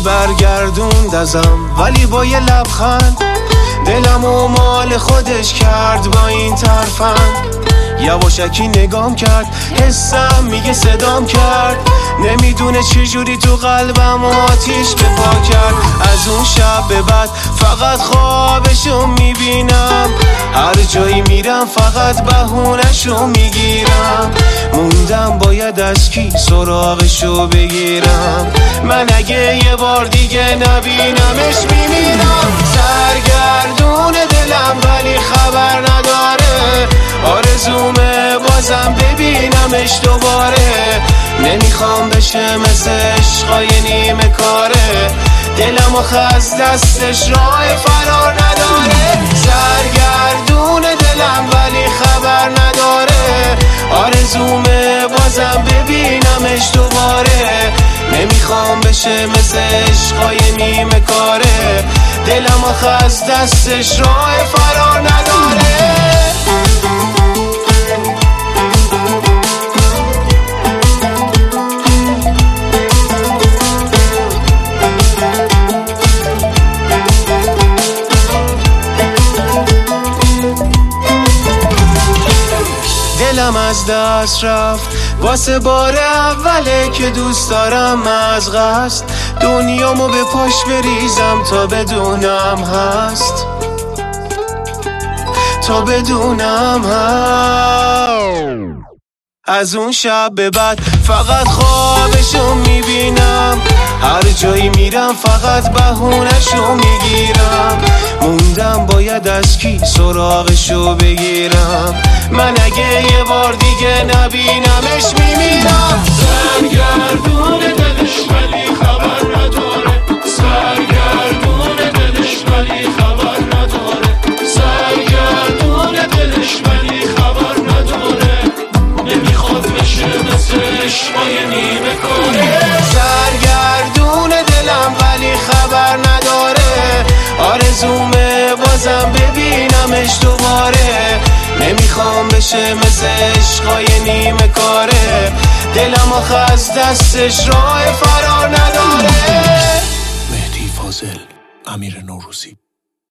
برگردوند ازم ولی با یه لبخند دلمو مال خودش کرد با این ترفند. یواشکی نگام کرد حسم میگه صدام کرد نمیدونه چجوری تو قلبم آتیش به پا کرد. از اون شب به بعد فقط خوابشو میبینم هر جایی میرم فقط بهونشو میگیرم موندم باید از کی سراغشو بگیرم من اگه یه بار دیگه نبینمش میمیرم. سرگردون دلم ولی خبر نداره آرزومه بازم ببینمش دوباره نمیخوام بشه مثل عشقای نیمه کاره دلم آخه از دستش راه فرار نداره. سرگردون دلم ولی خبر نداره آرزومه بازم ببینمش دوباره نمیخوام بشه مثل عشقای نیمه کاره دلم آخه از دستش راه فرار نداره. دلم از دست رفت واسه بار اوله که دوست دارم از قصد دنیامو به پاش بریزم تا بدونم هست تا بدونم هست. از اون شب به بعد فقط خوابشو میبینم هر جایی میرم فقط بهونشو میگیرم موندم باید از کی سراغشو بگیرم من اگه یه بار دیگه نبینمش میمیرم. سرگردون دلش ولی خبر نداره سرگردون دلش ولی خبر نداره سرگردون دلش ولی خبر نداره نمیخواد بشه مثل عشقای نیمه کاره. سرگردون دلم ولی خبر نداره آرزومه بازم ببینمش دوباره نمیخوام بشه مثل عشقای نیمه کاره دلم آخه از دستش راه فرار نداره. مهدی فاضل، امیر نوروزی.